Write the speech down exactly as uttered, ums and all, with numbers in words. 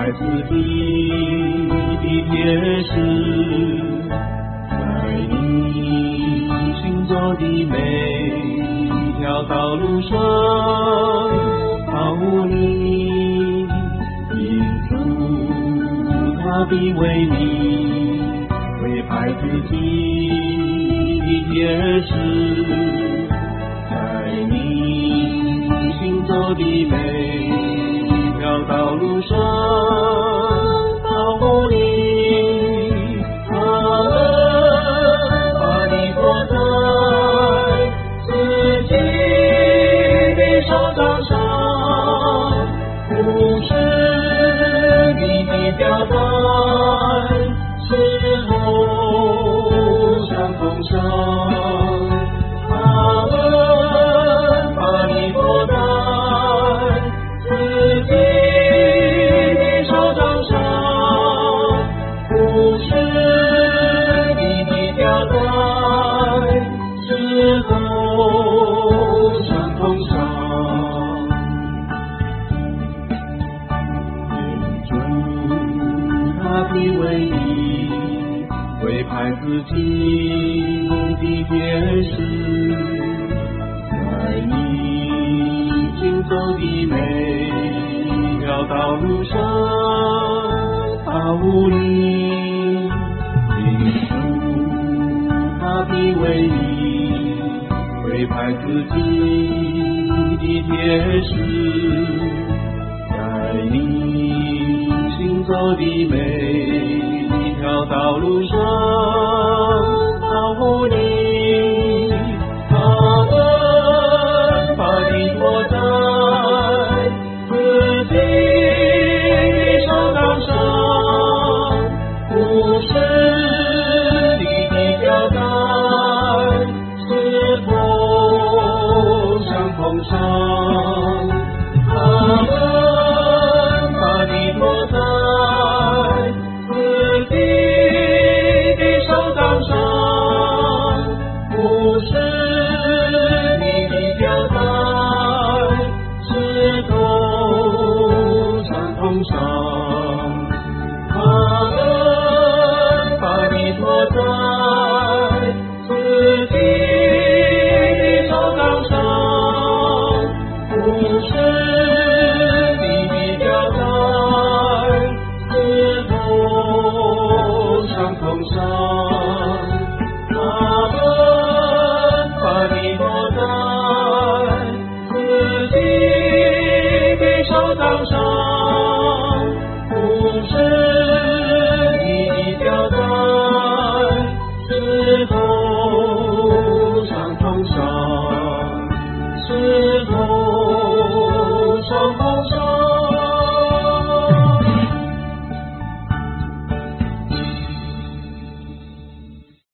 派自己的天使，在你行走的每一条道路上保护你，因主他必为你委派自己的天使，在你行走的每一条道路上保护你，他们把你托在自己的手掌上，不是你的标杆，是路上风上。自己的天使，在你行走的每一条道路上保护你，因主他必为你委派自己的天使，在你行走的每一条道路上